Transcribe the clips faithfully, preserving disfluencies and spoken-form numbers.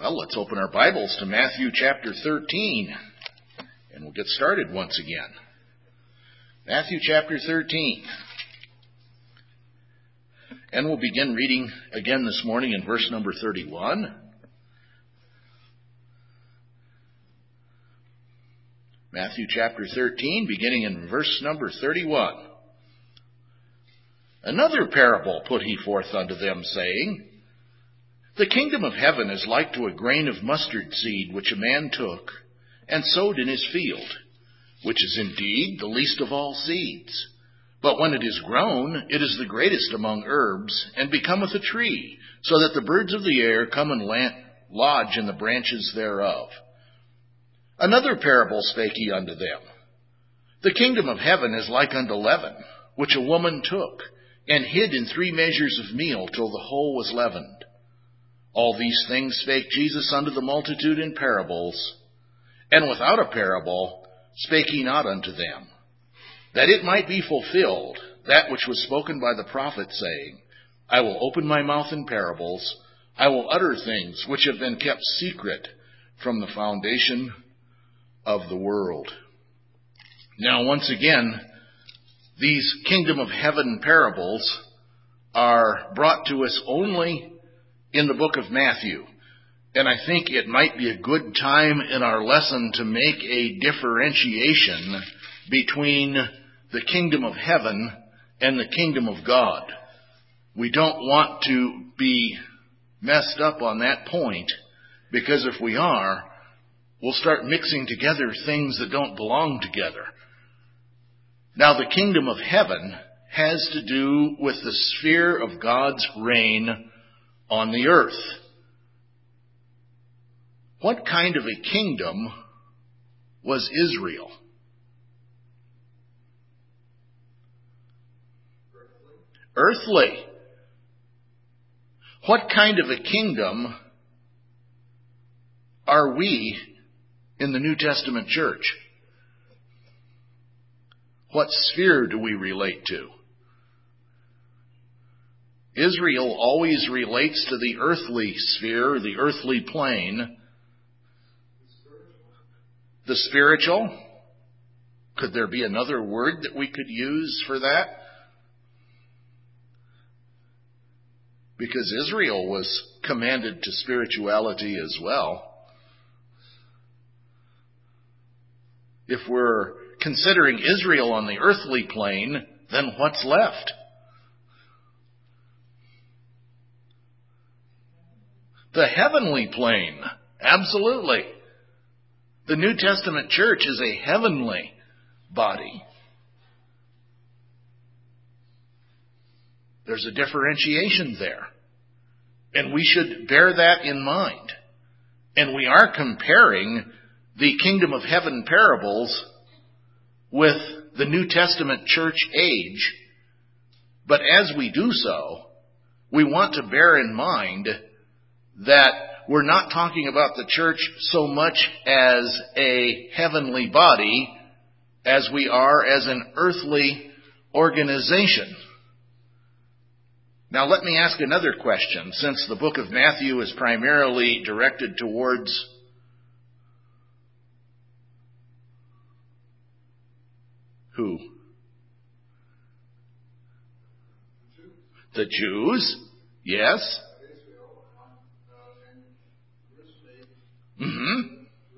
Well, let's open our Bibles to Matthew chapter thirteen, and we'll get started once again. Matthew chapter thirteen. And we'll begin reading again this morning in verse number thirty-one. Matthew chapter thirteen, beginning in verse number thirty-one. Another parable put he forth unto them, saying, The kingdom of heaven is like to a grain of mustard seed, which a man took, and sowed in his field, which is indeed the least of all seeds. But when it is grown, it is the greatest among herbs, and becometh a tree, so that the birds of the air come and lodge in the branches thereof. Another parable spake he unto them. The kingdom of heaven is like unto leaven, which a woman took, and hid in three measures of meal till the whole was leavened. All these things spake Jesus unto the multitude in parables, and without a parable spake he not unto them, that it might be fulfilled that which was spoken by the prophet, saying, I will open my mouth in parables, I will utter things which have been kept secret from the foundation of the world. Now, once again, these kingdom of heaven parables are brought to us only in the book of Matthew. And I think it might be a good time in our lesson to make a differentiation between the kingdom of heaven and the kingdom of God. We don't want to be messed up on that point, because if we are, we'll start mixing together things that don't belong together. Now, the kingdom of heaven has to do with the sphere of God's reign on the earth. What kind of a kingdom was Israel? Earthly. Earthly. What kind of a kingdom are we in the New Testament church? What sphere do we relate to? Israel always relates to the earthly sphere, the earthly plane. The spiritual. Could there be another word that we could use for that? Because Israel was commanded to spirituality as well. If we're considering Israel on the earthly plane, then what's left? The heavenly plane. Absolutely. The New Testament church is a heavenly body. There's a differentiation there. And we should bear that in mind. And we are comparing the kingdom of heaven parables with the New Testament church age. But as we do so, we want to bear in mind that we're not talking about the church so much as a heavenly body as we are as an earthly organization. Now let me ask another question, since the book of Matthew is primarily directed towards who? The Jews? Yes. Mm-hmm.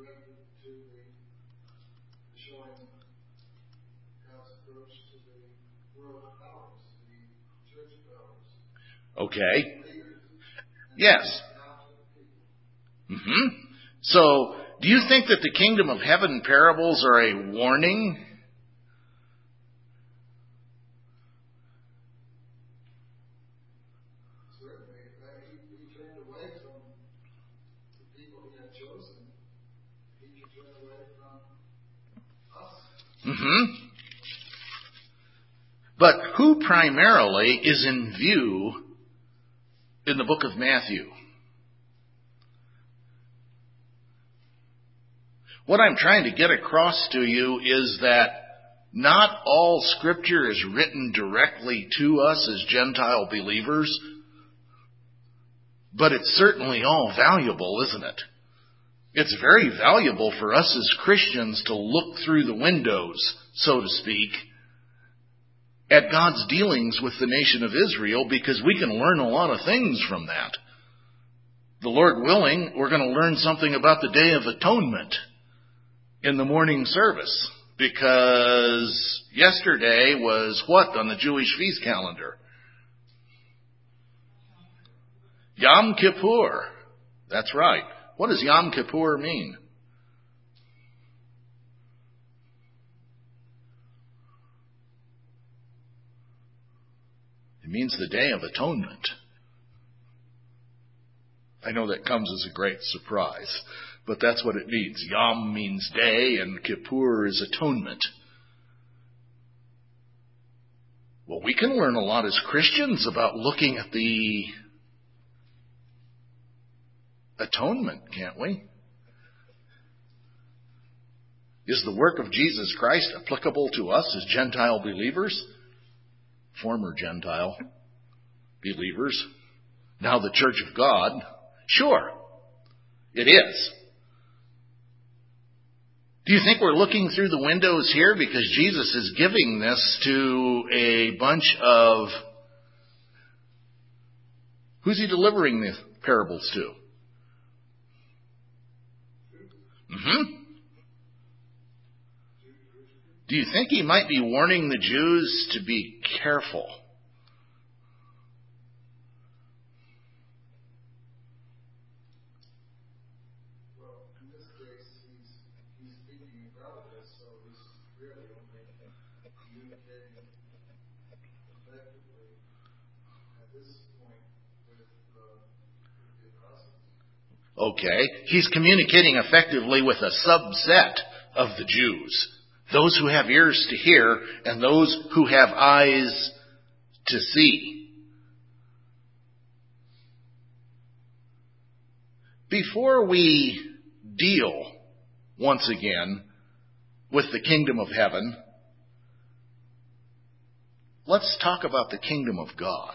Okay. Yes. Mm-hmm. So, do you think that the kingdom of heaven parables are a warning? Mm-hmm. But who primarily is in view in the book of Matthew? What I'm trying to get across to you is that not all Scripture is written directly to us as Gentile believers. But it's certainly all valuable, isn't it? It's very valuable for us as Christians to look through the windows, so to speak, at God's dealings with the nation of Israel, because we can learn a lot of things from that. The Lord willing, we're going to learn something about the Day of Atonement in the morning service, because yesterday was what on the Jewish feast calendar? Yom Kippur. That's right. What does Yom Kippur mean? It means the Day of Atonement. I know that comes as a great surprise, but that's what it means. Yom means day, and Kippur is atonement. Well, we can learn a lot as Christians about looking at the atonement, can't we? Is the work of Jesus Christ applicable to us as Gentile believers? Former Gentile believers. Now the Church of God. Sure, it is. Do you think we're looking through the windows here because Jesus is giving this to a bunch of... Who's he delivering the parables to? Mm-hmm. Do you think he might be warning the Jews to be careful? Okay, he's communicating effectively with a subset of the Jews. Those who have ears to hear and those who have eyes to see. Before we deal, once again, with the kingdom of heaven, let's talk about the kingdom of God.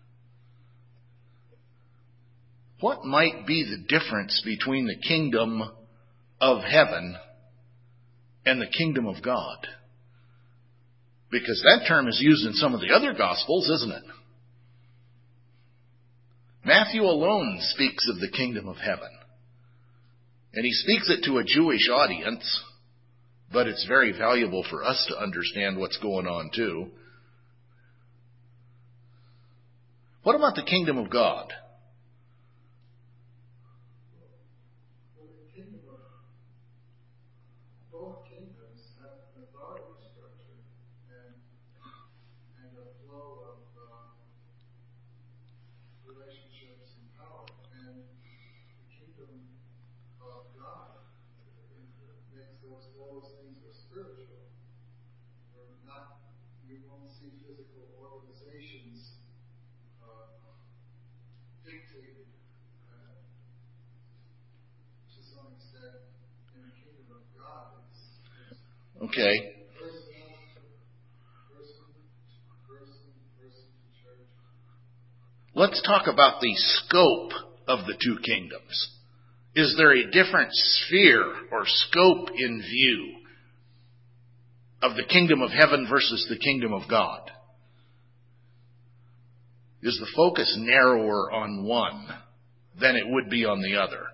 What might be the difference between the kingdom of heaven and the kingdom of God? Because that term is used in some of the other Gospels, isn't it? Matthew alone speaks of the kingdom of heaven. And he speaks it to a Jewish audience, but it's very valuable for us to understand what's going on too. What about the kingdom of God? Okay. Let's talk about the scope of the two kingdoms. Is there a different sphere or scope in view of the kingdom of heaven versus the kingdom of God? Is the focus narrower on one than it would be on the other?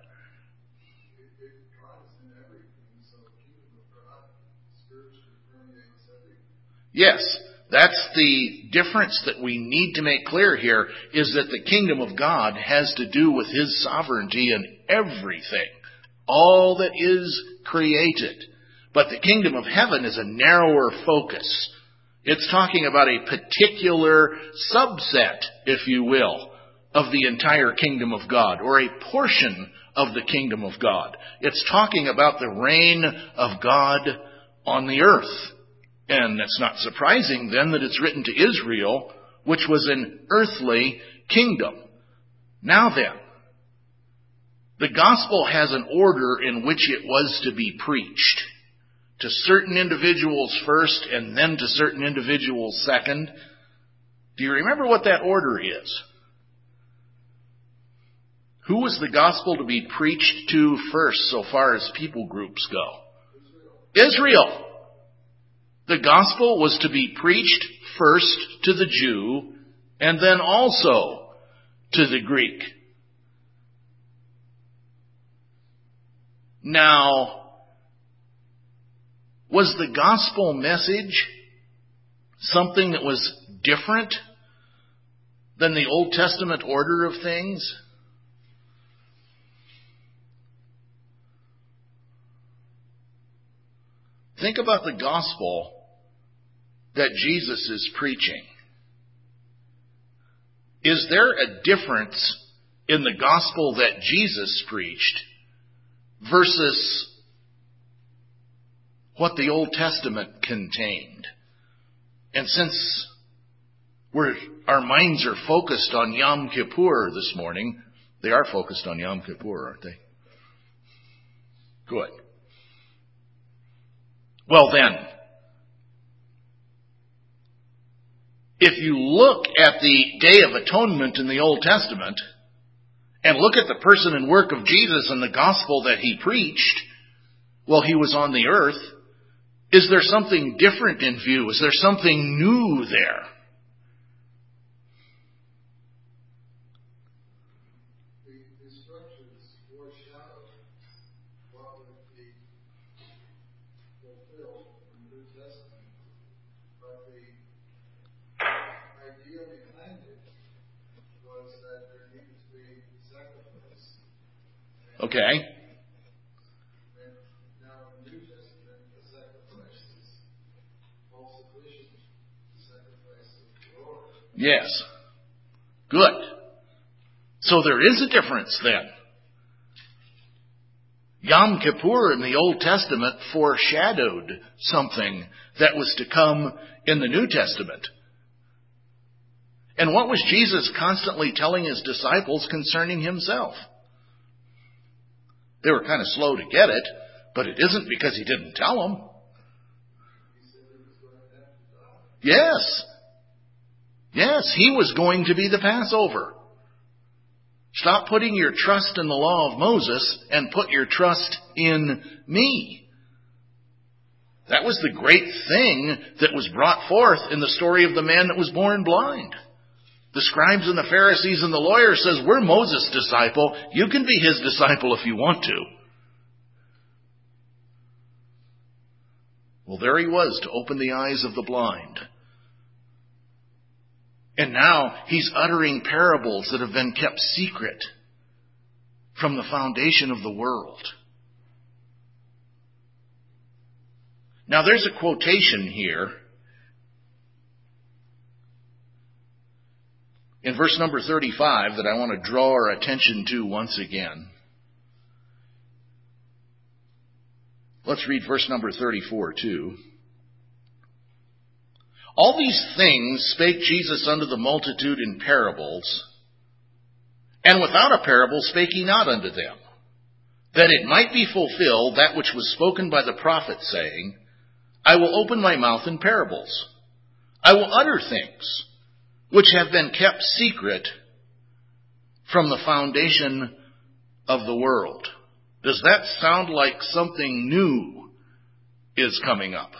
Yes, that's the difference that we need to make clear here, is that the kingdom of God has to do with his sovereignty in everything, all that is created. But the kingdom of heaven is a narrower focus. It's talking about a particular subset, if you will, of the entire kingdom of God, or a portion of the kingdom of God. It's talking about the reign of God on the earth. And it's not surprising then that it's written to Israel, which was an earthly kingdom. Now then, the gospel has an order in which it was to be preached. To certain individuals first, and then to certain individuals second. Do you remember what that order is? Who was the gospel to be preached to first so far as people groups go? Israel. Israel. The gospel was to be preached first to the Jew and then also to the Greek. Now, was the gospel message something that was different than the Old Testament order of things? Think about the gospel that Jesus is preaching. Is there a difference in the gospel that Jesus preached versus what the Old Testament contained? And since we're, our minds are focused on Yom Kippur this morning, they are focused on Yom Kippur, aren't they? Good. Well then, if you look at the Day of Atonement in the Old Testament and look at the person and work of Jesus and the gospel that he preached while he was on the earth, is there something different in view? Is there something new there? The instructions foreshadow what would be fulfilled in the New Testament, but the idea behind it was that there needed to be sacrifice. Okay. And now in the New Testament, the sacrifice is all sufficient to sacrifice the Lord. Yes. Good. So there is a difference then. Yom Kippur in the Old Testament foreshadowed something that was to come in the New Testament. And what was Jesus constantly telling his disciples concerning himself? They were kind of slow to get it, but it isn't because he didn't tell them. Yes. Yes, he was going to be the Passover. Stop putting your trust in the law of Moses and put your trust in me. That was the great thing that was brought forth in the story of the man that was born blind. The scribes and the Pharisees and the lawyers says, we're Moses' disciple. You can be his disciple if you want to. Well, there he was to open the eyes of the blind. And now he's uttering parables that have been kept secret from the foundation of the world. Now there's a quotation here in verse number thirty-five that I want to draw our attention to once again. Let's read verse number thirty-four too. All these things spake Jesus unto the multitude in parables, and without a parable spake he not unto them, that it might be fulfilled that which was spoken by the prophet, saying, I will open my mouth in parables. I will utter things which have been kept secret from the foundation of the world. Does that sound like something new is coming up?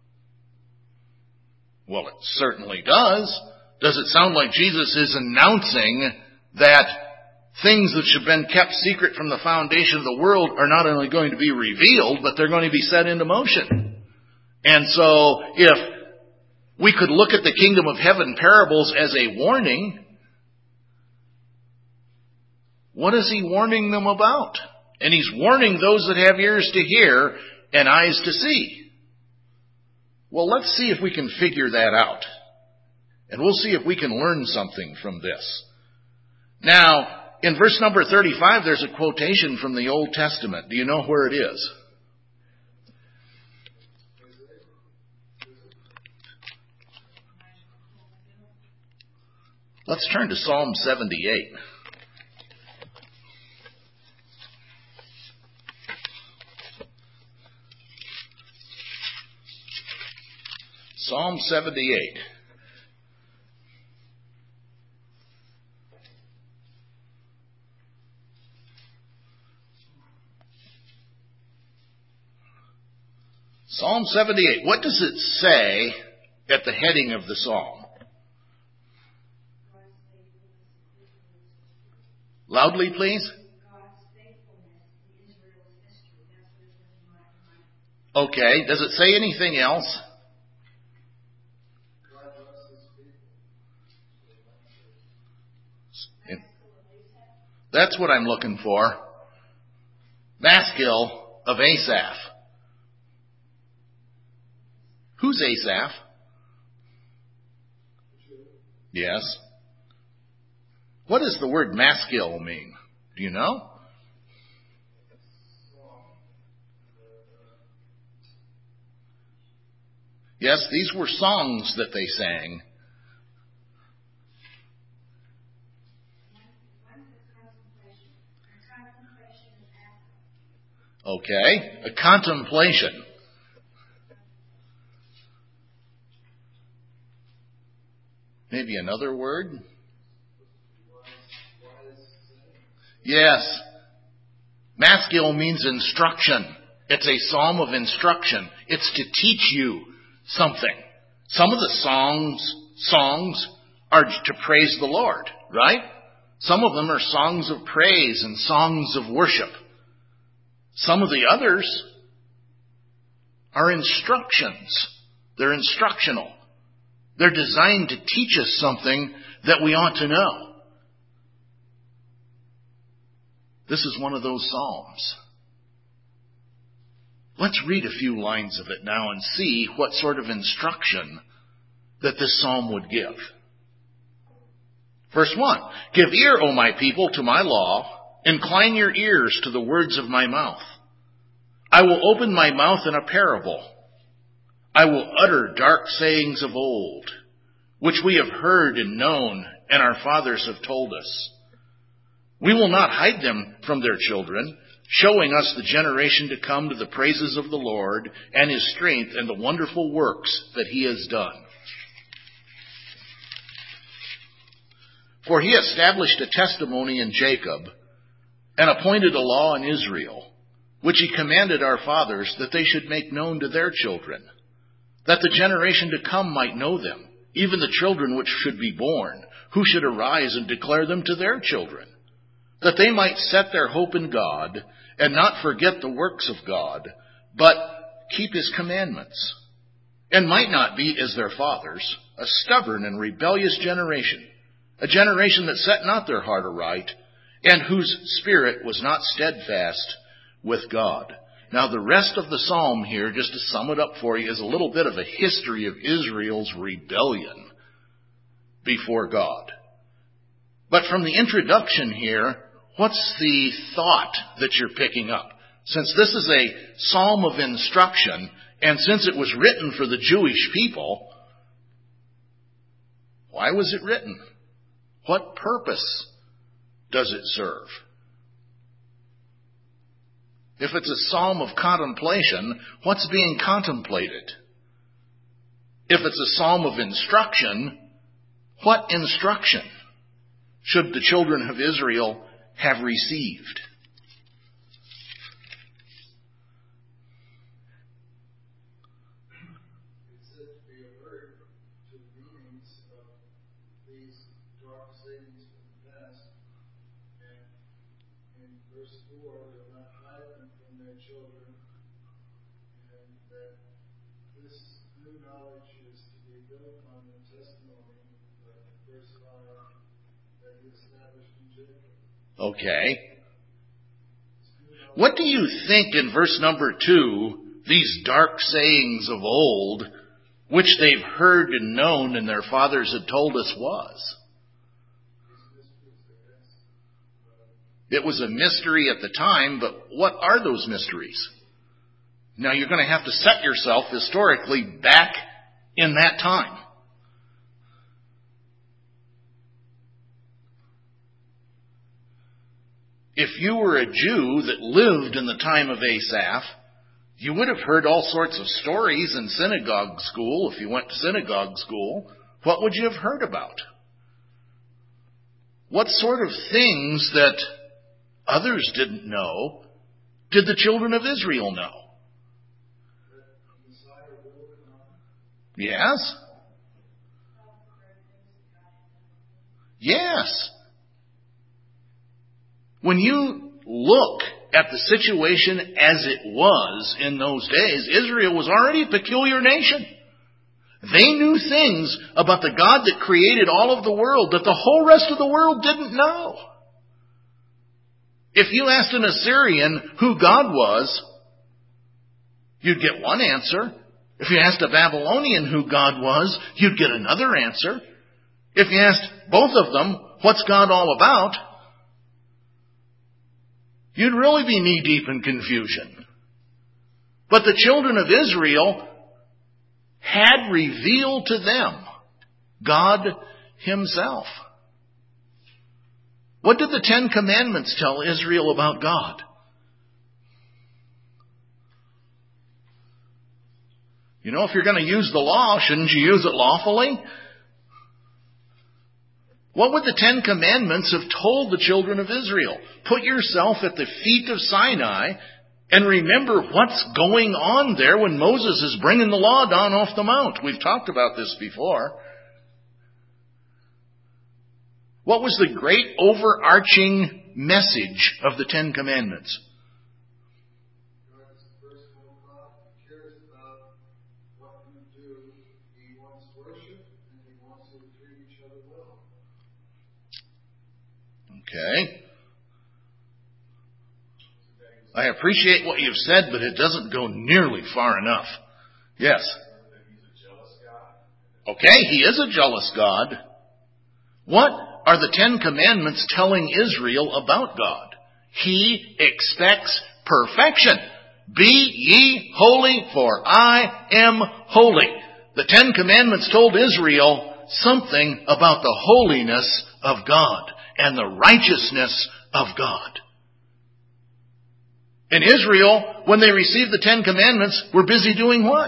Well, it certainly does. Does it sound like Jesus is announcing that things that have been kept secret from the foundation of the world are not only going to be revealed, but they're going to be set into motion? And so, if we could look at the kingdom of heaven parables as a warning, what is he warning them about? And he's warning those that have ears to hear and eyes to see. Well, let's see if we can figure that out. And we'll see if we can learn something from this. Now, in verse number thirty-five, there's a quotation from the Old Testament. Do you know where it is? Let's turn to Psalm seventy-eight. Psalm seventy-eight. Psalm seventy-eight. What does it say at the heading of the psalm? Loudly, please. Okay. Does it say anything else? That's what I'm looking for. Maskil of Asaph. Who's Asaph? Yes. What does the word maskil mean? Do you know? Yes, these were songs that they sang. Okay, a contemplation. Maybe another word? Yes. Maskil means instruction. It's a psalm of instruction. It's to teach you something. Some of the songs, songs are to praise the Lord, right? Some of them are songs of praise and songs of worship. Some of the others are instructions. They're instructional. They're designed to teach us something that we ought to know. This is one of those psalms. Let's read a few lines of it now and see what sort of instruction that this psalm would give. Verse one, give ear, O my people, to my law. Incline your ears to the words of my mouth. I will open my mouth in a parable. I will utter dark sayings of old, which we have heard and known, and our fathers have told us. We will not hide them from their children, showing us the generation to come to the praises of the Lord and his strength and the wonderful works that he has done. For he established a testimony in Jacob and appointed a law in Israel, which he commanded our fathers that they should make known to their children, that the generation to come might know them, even the children which should be born, who should arise and declare them to their children, that they might set their hope in God and not forget the works of God, but keep his commandments, and might not be as their fathers, a stubborn and rebellious generation, a generation that set not their heart aright, and whose spirit was not steadfast with God. Now the rest of the psalm here, just to sum it up for you, is a little bit of a history of Israel's rebellion before God. But from the introduction here, what's the thought that you're picking up? Since this is a psalm of instruction, and since it was written for the Jewish people, why was it written? What purpose does it serve? If it's a psalm of contemplation, what's being contemplated? If it's a psalm of instruction, what instruction should the children of Israel have received? It said to be alert to the meanings of these dark sayings from the past. And in verse four, they'll not hide them from their children. And that this new knowledge is to be built on the testimony of verse five that he established in Jacob. Okay. What do you think in verse number two, these dark sayings of old, which they've heard and known and their fathers had told us was? It was a mystery at the time, but what are those mysteries? Now you're going to have to set yourself historically back in that time. If you were a Jew that lived in the time of Asaph, you would have heard all sorts of stories in synagogue school. If you went to synagogue school, what would you have heard about? What sort of things that others didn't know did the children of Israel know? The Yes. Yes. When you look at the situation as it was in those days, Israel was already a peculiar nation. They knew things about the God that created all of the world that the whole rest of the world didn't know. If you asked an Assyrian who God was, you'd get one answer. If you asked a Babylonian who God was, you'd get another answer. If you asked both of them, what's God all about? You'd really be knee-deep in confusion. But the children of Israel had revealed to them God Himself. What did the Ten Commandments tell Israel about God? You know, if you're going to use the law, shouldn't you use it lawfully? What would the Ten Commandments have told the children of Israel? Put yourself at the feet of Sinai and remember what's going on there when Moses is bringing the law down off the mount. We've talked about this before. What was the great overarching message of the Ten Commandments? God's personal God. He cares about what you do. He wants worship and He wants you to treat each other well. Okay. I appreciate what you've said, but it doesn't go nearly far enough. Yes. Okay, He is a jealous God. What are the Ten Commandments telling Israel about God? He expects perfection. Be ye holy, for I am holy. The Ten Commandments told Israel something about the holiness of God and the righteousness of God. And Israel, when they received the Ten Commandments, were busy doing what?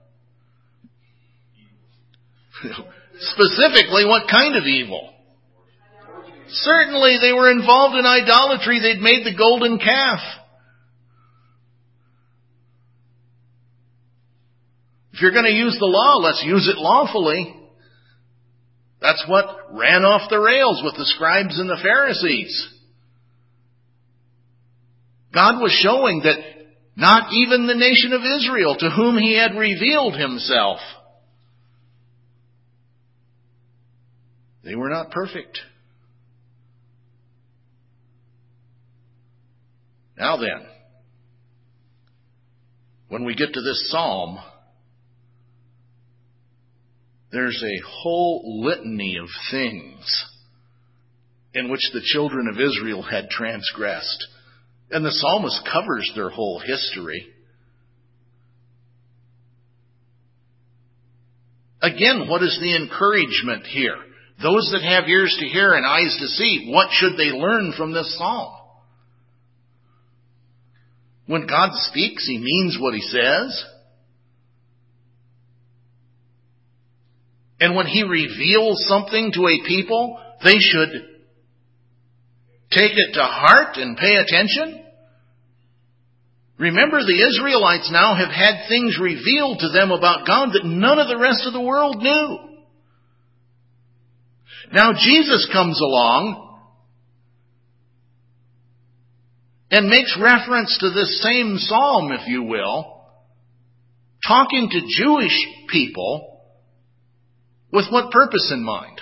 Specifically, what kind of evil? Certainly, they were involved in idolatry. They'd made the golden calf. If you're going to use the law, let's use it lawfully. That's what ran off the rails with the scribes and the Pharisees. God was showing that not even the nation of Israel, to whom He had revealed Himself, they were not perfect. Now then, when we get to this psalm, there's a whole litany of things in which the children of Israel had transgressed. And the psalmist covers their whole history. Again, what is the encouragement here? Those that have ears to hear and eyes to see, what should they learn from this psalm? When God speaks, He means what He says. And when He reveals something to a people, they should take it to heart and pay attention. Remember, the Israelites now have had things revealed to them about God that none of the rest of the world knew. Now Jesus comes along and makes reference to this same psalm, if you will, talking to Jewish people with what purpose in mind?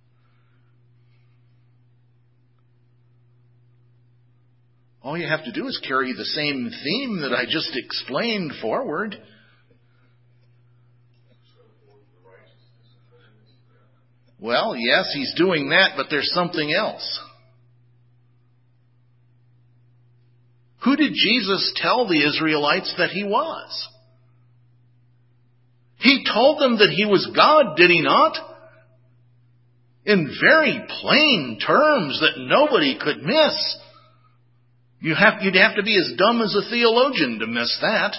All you have to do is carry the same theme that I just explained forward. Well, yes, He's doing that, but there's something else. Who did Jesus tell the Israelites that He was? He told them that He was God, did He not? In very plain terms that nobody could miss. You have, you'd have to be as dumb as a theologian to miss that.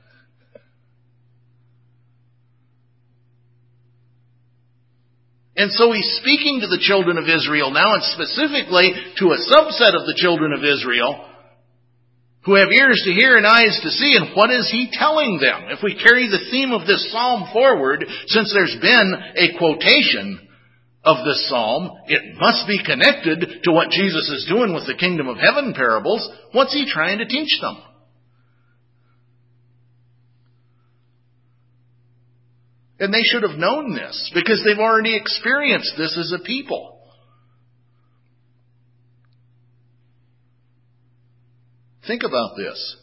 And so He's speaking to the children of Israel now, and specifically to a subset of the children of Israel who have ears to hear and eyes to see. And what is he telling them? If we carry the theme of this psalm forward, since there's been a quotation of this psalm, it must be connected to what Jesus is doing with the kingdom of heaven parables. What's he trying to teach them? And they should have known this, because they've already experienced this as a people. Think about this.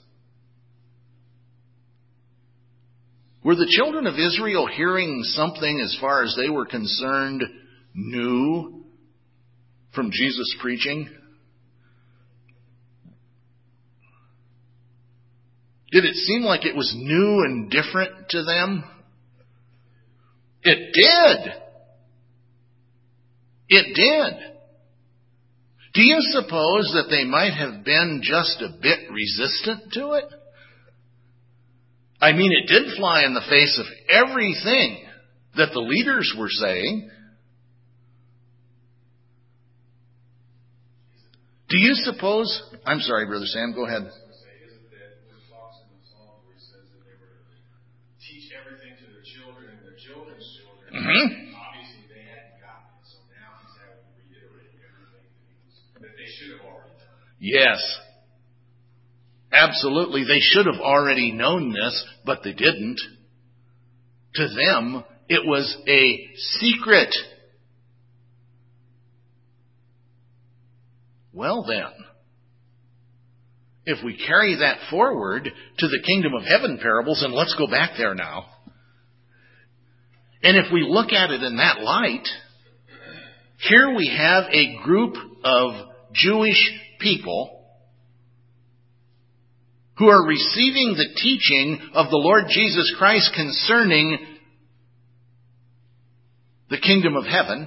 Were the children of Israel hearing something, as far as they were concerned, new from Jesus' preaching? Did it seem like it was new and different to them? It did. It did. Do you suppose that they might have been just a bit resistant to it? I mean, it did fly in the face of everything that the leaders were saying. Do you suppose... I'm sorry, Brother Sam, go ahead. Mm-hmm. Obviously, they hadn't gotten it, so now he's having to reiterate everything that, that they should have already done. Yes. Absolutely. They should have already known this, but they didn't. To them, it was a secret. Well then, if we carry that forward to the kingdom of heaven parables, and let's go back there now. And if we look at it in that light, here we have a group of Jewish people who are receiving the teaching of the Lord Jesus Christ concerning the kingdom of heaven,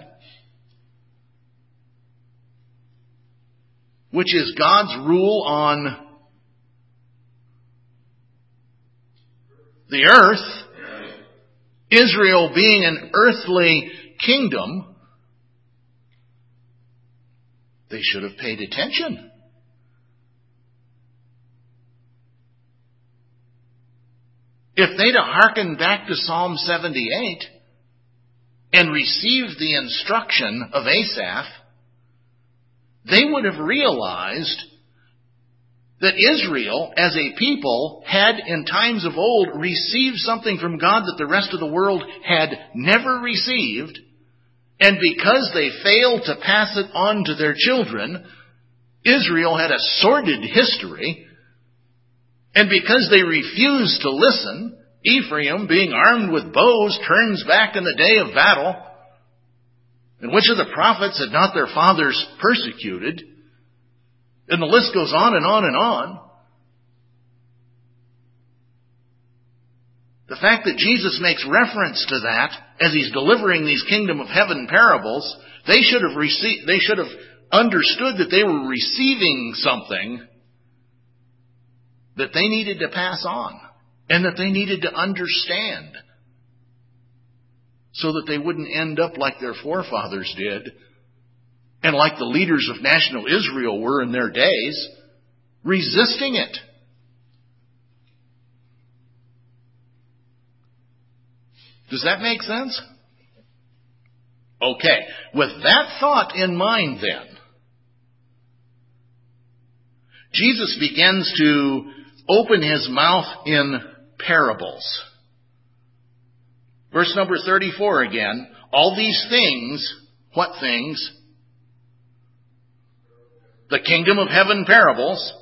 which is God's rule on the earth, Israel being an earthly kingdom. They should have paid attention. If they'd have hearkened back to Psalm seventy-eight and received the instruction of Asaph, they would have realized that Israel, as a people, had in times of old received something from God that the rest of the world had never received. And because they failed to pass it on to their children, Israel had a sordid history. And because they refused to listen, Ephraim, being armed with bows, turns back in the day of battle. And which of the prophets had not their fathers persecuted? And the list goes on and on and on. The fact that Jesus makes reference to that as he's delivering these kingdom of heaven parables, they should have received, they should have understood that they were receiving something that they needed to pass on and that they needed to understand so that they wouldn't end up like their forefathers did and like the leaders of national Israel were in their days, resisting it. Does that make sense? Okay. With that thought in mind then, Jesus begins to open his mouth in parables. Verse number thirty-four again. All these things, what things? The kingdom of heaven parables.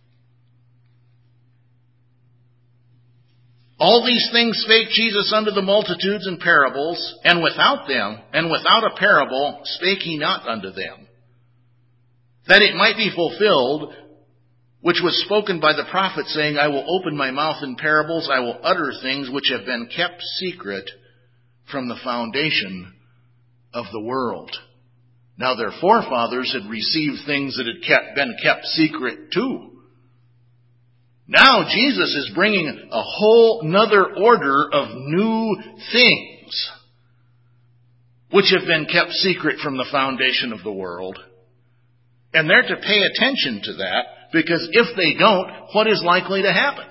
All these things spake Jesus unto the multitudes in parables, and without them, and without a parable, spake he not unto them. That it might be fulfilled, which was spoken by the prophet, saying, I will open my mouth in parables, I will utter things which have been kept secret from the foundation of the world. Now their forefathers had received things that had kept, been kept secret too. Now Jesus is bringing a whole nother order of new things which have been kept secret from the foundation of the world. And they're to pay attention to that. Because if they don't, what is likely to happen?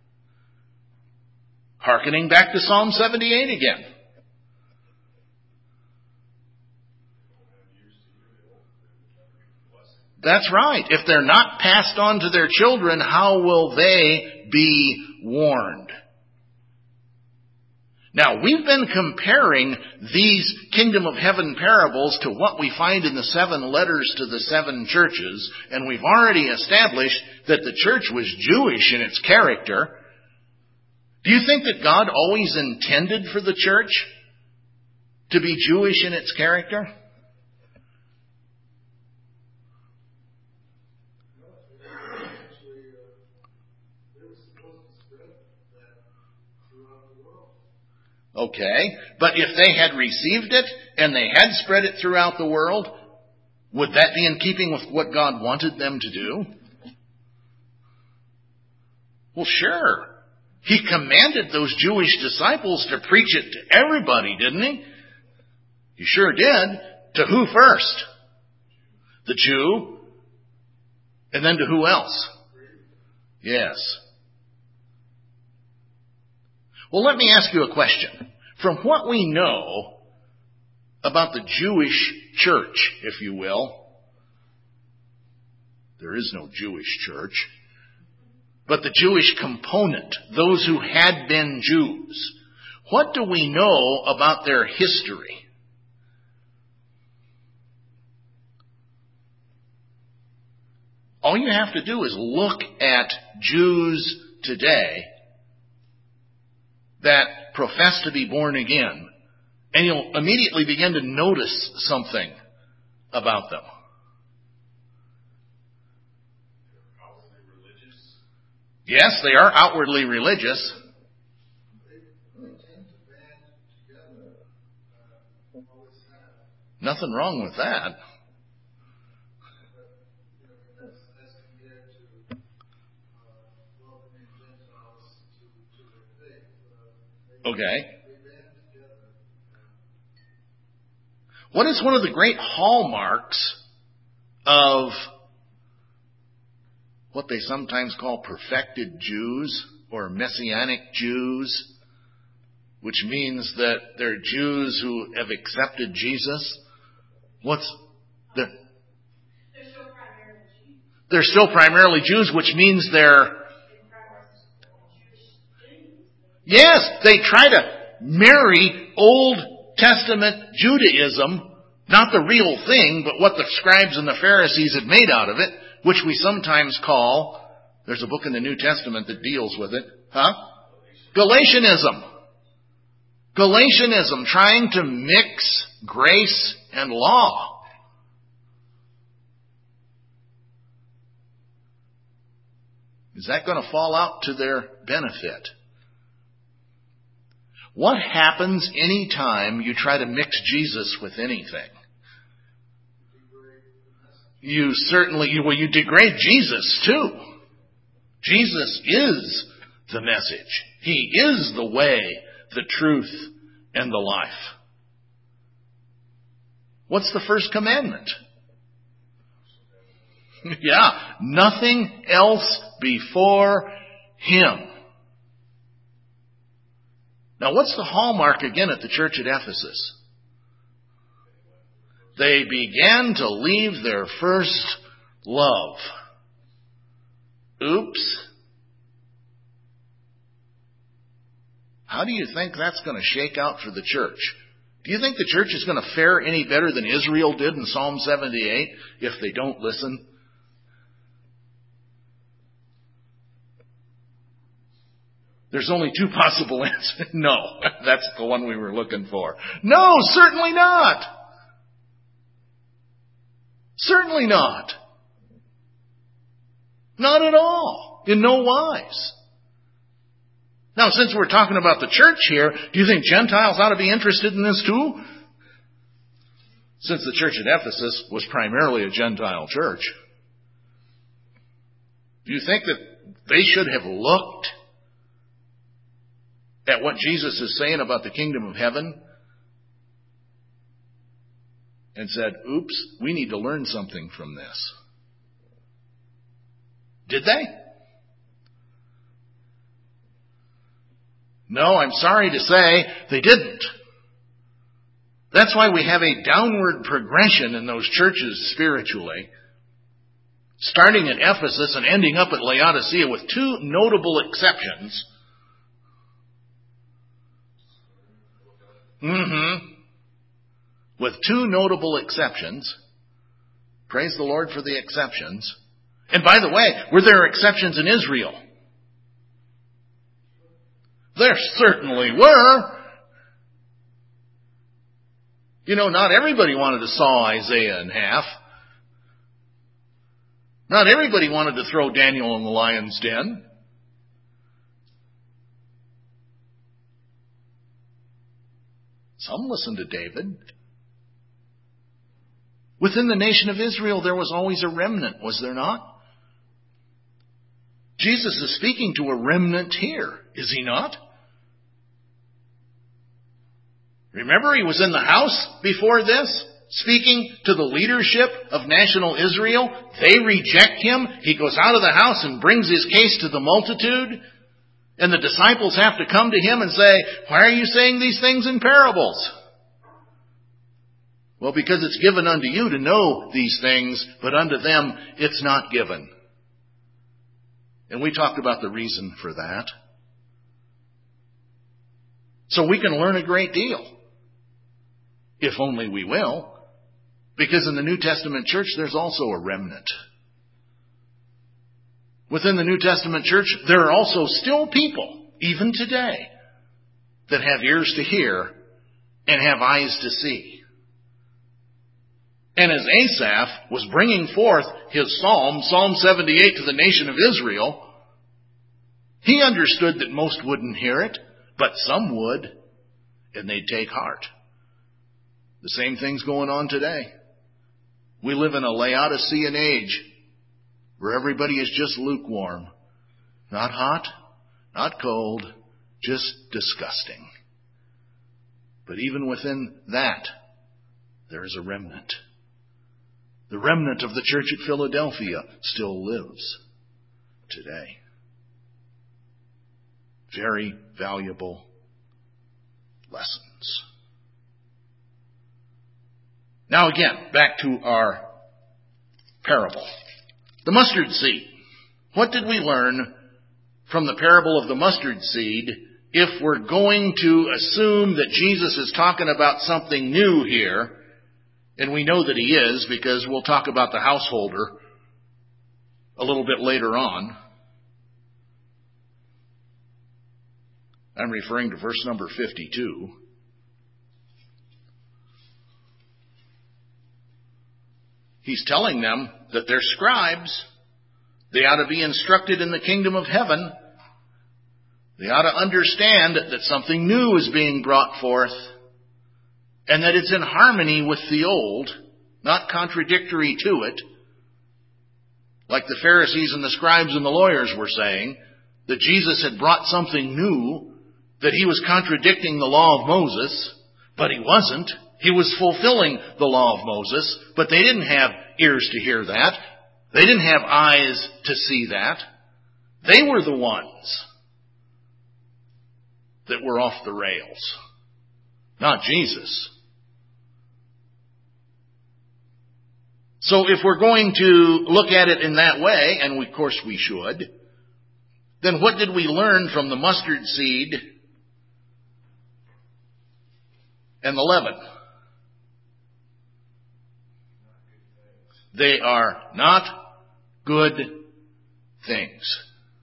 Hearkening back to Psalm seventy-eight again. That's right. If they're not passed on to their children, how will they be warned? Now, we've been comparing these kingdom of heaven parables to what we find in the seven letters to the seven churches, and we've already established that the church was Jewish in its character. Do you think that God always intended for the church to be Jewish in its character? Okay, but if they had received it and they had spread it throughout the world, would that be in keeping with what God wanted them to do? Well, sure. He commanded those Jewish disciples to preach it to everybody, didn't he? He sure did. To who first? The Jew. And then to who else? Yes. Well, let me ask you a question. From what we know about the Jewish church, if you will, there is no Jewish church, but the Jewish component, those who had been Jews, what do we know about their history? All you have to do is look at Jews today that profess to be born again, and you'll immediately begin to notice something about them. Outwardly religious. Yes, they are outwardly religious. They, they tend to band together, uh, always have. Nothing wrong with that. But, you know, that's as compared to uh, welcoming Gentiles to, to their faith. Uh, they, Okay. they band together. What is one of the great hallmarks of what they sometimes call perfected Jews or Messianic Jews, which means that they're Jews who have accepted Jesus? What's the... They're still primarily Jews. They're still primarily Jews, which means they're... Yes, they try to marry Old Testament Judaism, not the real thing, but what the scribes and the Pharisees had made out of it, which we sometimes call, there's a book in the New Testament that deals with it, huh? Galatianism. Galatianism, trying to mix grace and law. Is that going to fall out to their benefit? What happens any time you try to mix Jesus with anything? You certainly, well, you degrade Jesus too. Jesus is the message. He is the way, the truth, and the life. What's the first commandment? Yeah, nothing else before Him. Now, what's the hallmark again at the church at Ephesus? They began to leave their first love. Oops. How do you think that's going to shake out for the church? Do you think the church is going to fare any better than Israel did in Psalm seventy-eight if they don't listen? There's only two possible answers. No, that's the one we were looking for. No, certainly not. Certainly not. Not at all. In no wise. Now, since we're talking about the church here, do you think Gentiles ought to be interested in this too? Since the church at Ephesus was primarily a Gentile church. Do you think that they should have looked at what Jesus is saying about the kingdom of heaven and said, oops, we need to learn something from this? Did they? No, I'm sorry to say they didn't. That's why we have a downward progression in those churches spiritually, starting at Ephesus and ending up at Laodicea with two notable exceptions. Mm-hmm. With two notable exceptions. Praise the Lord for the exceptions. And by the way, were there exceptions in Israel? There certainly were. You know, not everybody wanted to saw Isaiah in half. Not everybody wanted to throw Daniel in the lion's den. Some listened to David. Within the nation of Israel, there was always a remnant, was there not? Jesus is speaking to a remnant here, is he not? Remember, he was in the house before this, speaking to the leadership of national Israel. They reject him. He goes out of the house and brings his case to the multitude. And the disciples have to come to him and say, why are you saying these things in parables? Well, because it's given unto you to know these things, but unto them it's not given. And we talked about the reason for that. So we can learn a great deal, if only we will, because in the New Testament church there's also a remnant. Within the New Testament church there are also still people, even today, that have ears to hear and have eyes to see. And as Asaph was bringing forth his psalm, Psalm seventy-eight, to the nation of Israel, he understood that most wouldn't hear it, but some would, and they'd take heart. The same thing's going on today. We live in a Laodicean age where everybody is just lukewarm. Not hot, not cold, just disgusting. But even within that, there is a remnant. The remnant of the church at Philadelphia still lives today. Very valuable lessons. Now again, back to our parable. The mustard seed. What did we learn from the parable of the mustard seed if we're going to assume that Jesus is talking about something new here? And we know that he is, because we'll talk about the householder a little bit later on. I'm referring to verse number fifty-two. He's telling them that they're scribes. They ought to be instructed in the kingdom of heaven. They ought to understand that something new is being brought forth, and that it's in harmony with the old, not contradictory to it. Like the Pharisees and the scribes and the lawyers were saying, that Jesus had brought something new, that he was contradicting the law of Moses, but he wasn't. He was fulfilling the law of Moses, but they didn't have ears to hear that. They didn't have eyes to see that. They were the ones that were off the rails, not Jesus. So if we're going to look at it in that way, and of course we should, then what did we learn from the mustard seed and the leaven? They are not good things.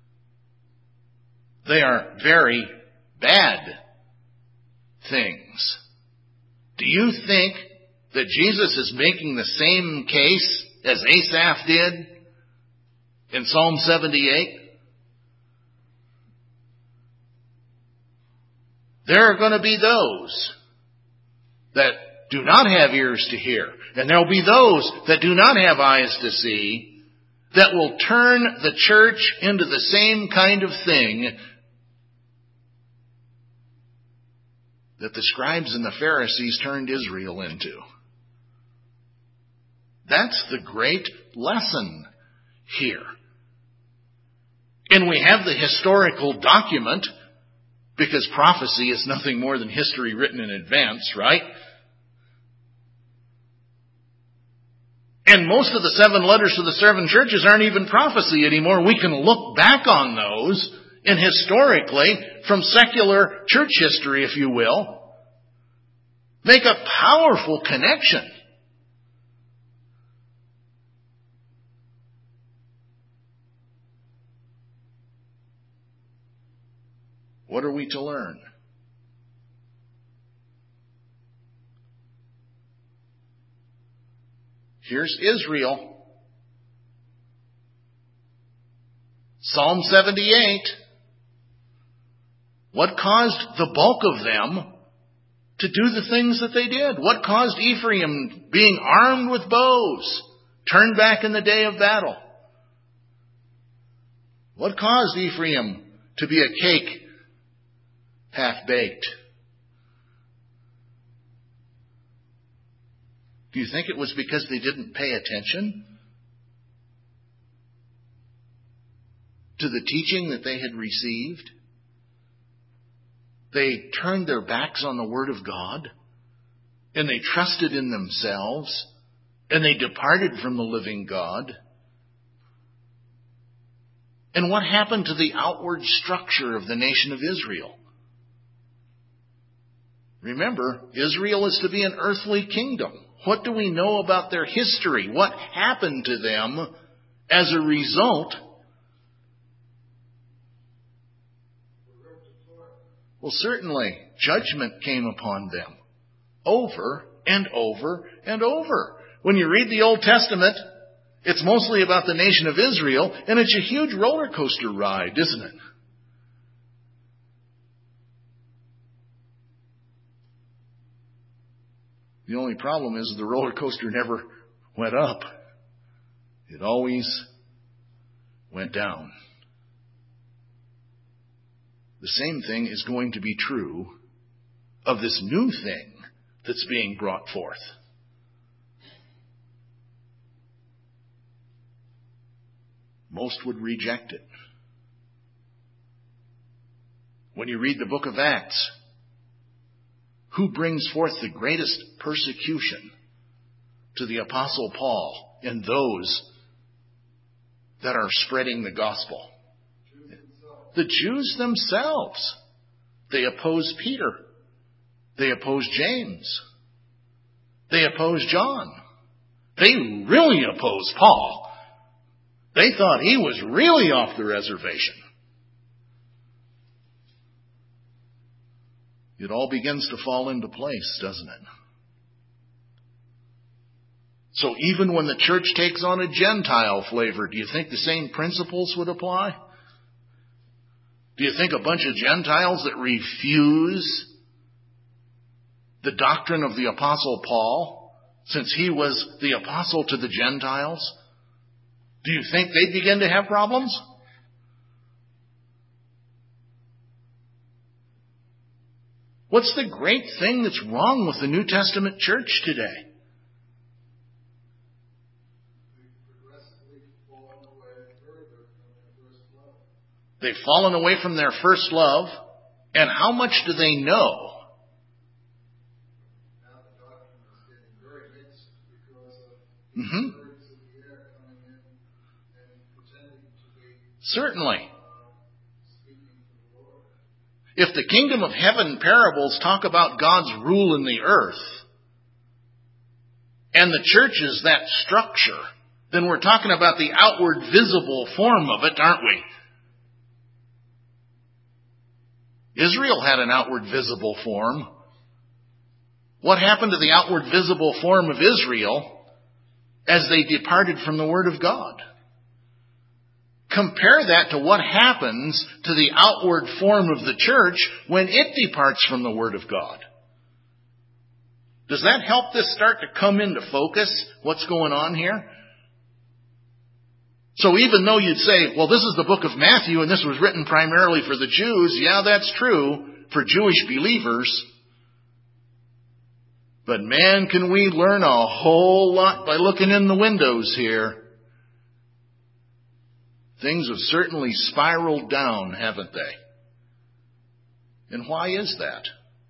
They are very bad things. Do you think that Jesus is making the same case as Asaph did in Psalm seventy-eight? There are going to be those that do not have ears to hear, and there will be those that do not have eyes to see, that will turn the church into the same kind of thing that the scribes and the Pharisees turned Israel into. That's the great lesson here. And we have the historical document, because prophecy is nothing more than history written in advance, right? And most of the seven letters to the seven churches aren't even prophecy anymore. We can look back on those, and historically, from secular church history, if you will, make a powerful connection. What are we to learn? Here's Israel. Psalm seventy-eight. What caused the bulk of them to do the things that they did? What caused Ephraim, being armed with bows, turn back in the day of battle? What caused Ephraim to be a cake half-baked? Do you think it was because they didn't pay attention to the teaching that they had received? They turned their backs on the Word of God, and they trusted in themselves, and they departed from the living God. And what happened to the outward structure of the nation of Israel? Remember, Israel is to be an earthly kingdom. What do we know about their history? What happened to them as a result? Well, certainly, judgment came upon them over and over and over. When you read the Old Testament, it's mostly about the nation of Israel, and it's a huge roller coaster ride, isn't it? The only problem is the roller coaster never went up. It always went down. The same thing is going to be true of this new thing that's being brought forth. Most would reject it. When you read the book of Acts, who brings forth the greatest persecution to the Apostle Paul and those that are spreading the gospel? The Jews themselves. They oppose Peter. They oppose James. They oppose John. They really oppose Paul. They thought he was really off the reservation. It all begins to fall into place, doesn't it? So even when the church takes on a Gentile flavor, do you think the same principles would apply? Do you think a bunch of Gentiles that refuse the doctrine of the Apostle Paul, since he was the apostle to the Gentiles, do you think they'd begin to have problems? What's the great thing that's wrong with the New Testament church today? They've fallen away from their first love. And how much do they know? Mm-hmm. Certainly. If the kingdom of heaven parables talk about God's rule in the earth, and the church is that structure, then we're talking about the outward visible form of it, aren't we? Israel had an outward visible form. What happened to the outward visible form of Israel as they departed from the Word of God? Compare that to what happens to the outward form of the church when it departs from the Word of God. Does that help this start to come into focus, what's going on here? So even though you'd say, well, this is the book of Matthew and this was written primarily for the Jews, yeah, that's true, for Jewish believers. But man, can we learn a whole lot by looking in the windows here. Things have certainly spiraled down, haven't they? And why is that?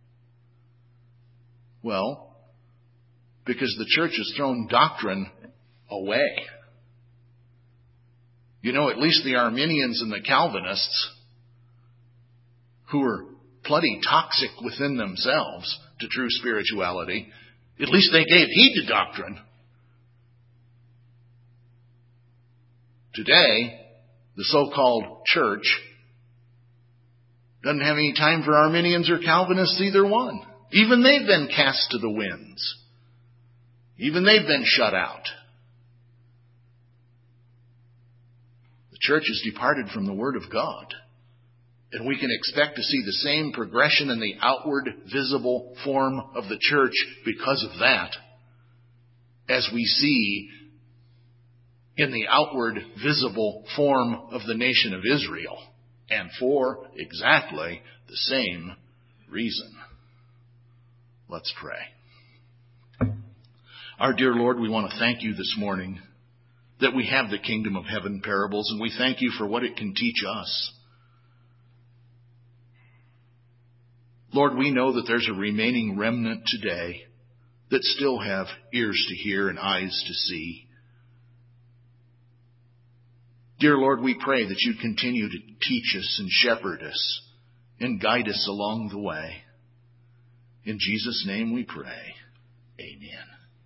Well, because the church has thrown doctrine away. You know, at least the Arminians and the Calvinists, who are plenty toxic within themselves to true spirituality, at least they gave heed to doctrine. Today, the so-called church doesn't have any time for Arminians or Calvinists, either one. Even they've been cast to the winds. Even they've been shut out. The church has departed from the Word of God. And we can expect to see the same progression in the outward visible form of the church because of that, as we see in the outward visible form of the nation of Israel, and for exactly the same reason. Let's pray. Our dear Lord, we want to thank you this morning that we have the Kingdom of Heaven parables, and we thank you for what it can teach us. Lord, we know that there's a remaining remnant today that still have ears to hear and eyes to see. Dear Lord, we pray that you'd continue to teach us and shepherd us and guide us along the way. In Jesus' name we pray. Amen.